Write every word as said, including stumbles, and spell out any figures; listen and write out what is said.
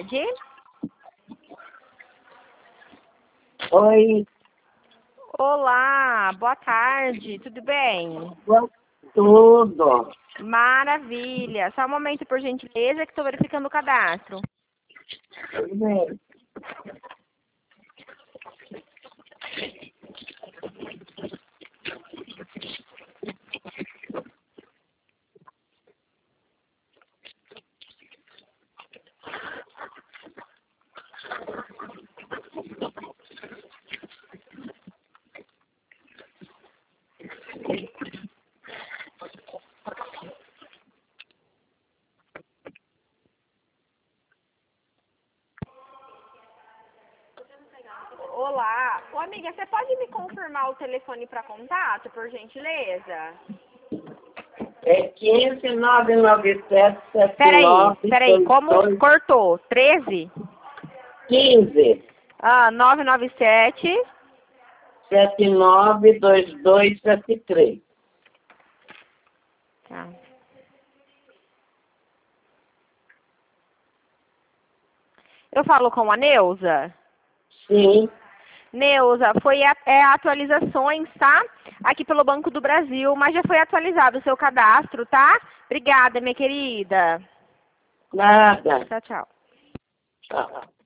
tarde. Oi. Olá, boa tarde, tudo bem? Tudo. Maravilha. Só um momento, por gentileza, que estou verificando o cadastro. Tudo bem. Olá. Ô, amiga, você pode me confirmar o telefone para contato, por gentileza? É quinze, nove nove sete, sete Peraí, nove, peraí, como dois, cortou? treze? quinze, Ah, nove nove sete. sete nove, dois dois sete três. Tá. Eu falo com a Neuza? Sim. Neuza, foi a, é, atualizações, tá? Aqui pelo Banco do Brasil, mas já foi atualizado o seu cadastro, tá? Obrigada, minha querida. Nada. Tchau, tchau. Tchau.